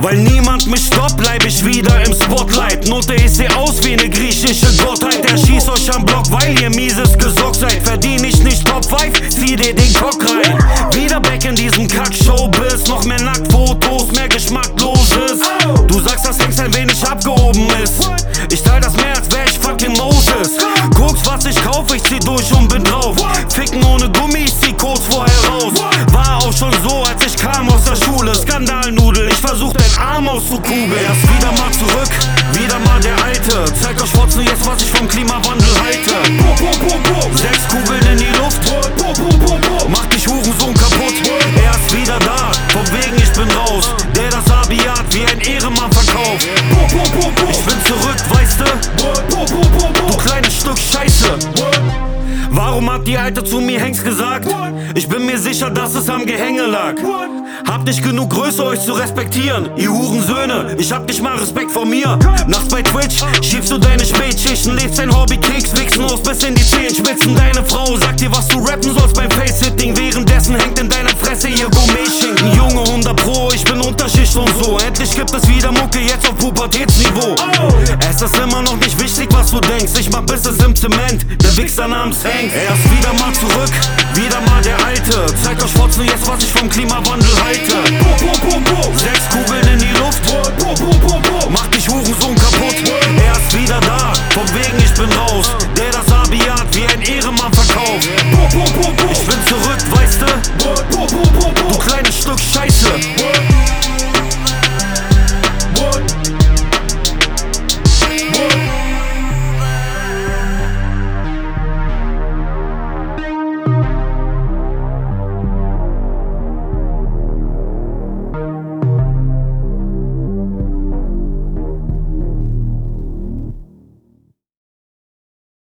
Weil niemand mich stoppt, bleib ich wieder im Spotlight. Note, ich seh aus wie ne griechische Gottheit. Er schießt euch am Block, weil ihr mieses gesorgt seid. Verdien ich nicht Top 5, zieh dir den Cock rein. Wieder back in diesem Kack-Showbiz. Noch mehr Nacktfotos, mehr Geschmackloses. Du sagst, dass Hengst ein wenig abgehoben ist. Ich teil das mehr, als wär ich fucking Moses. Guckst, was ich kauf, ich zieh durch und bin drauf. Ficken ohne Gummi, ich zieh kurz vorher raus. War auch schon so, als ich kam aus der Schule. Skandalnudel, ich versuch den Arm auszukugeln. Er ist wieder mal zurück, wieder mal der Alte. Zeig euch Fotzen jetzt, was ich vom Klimawandel halte. 6 Kugeln in die Luft, mach dich Hurensohn kaputt. Er ist wieder da, von wegen ich bin raus. Der das Abiat wie ein Ehrenmann verkauft. Ich bin zurück, weißt du? Du kleines Stück Scheiße. Warum hat die Alte zu mir Hengst gesagt? Ich bin mir sicher, dass es am Gehänge lag. Habt nicht genug Größe, euch zu respektieren, ihr Hurensöhne, ich hab nicht mal Respekt vor mir. Nachts bei Twitch schiebst du deine Spätschichten, lebst dein Hobby, Keks, wichsen aus bis in die Zehenspitzen. Deine Frau sagt dir, was du rappen sollst beim Face-Hitting. Währenddessen hängt in deiner Fresse ihr Gourmet-Schinken. Junge 100 Pro, ich bin Unterschicht und so. Endlich gibt es wieder Mucke, jetzt auf Pubertätsniveau. Es ist immer noch nicht wichtig, was du denkst. Ich mach Business im Zement, der Wichser namens Hank. Er ist wieder mal zurück, wieder mal der Alte. Zeigt euch Fotzen jetzt, was ich vom Klimawandel halte. 6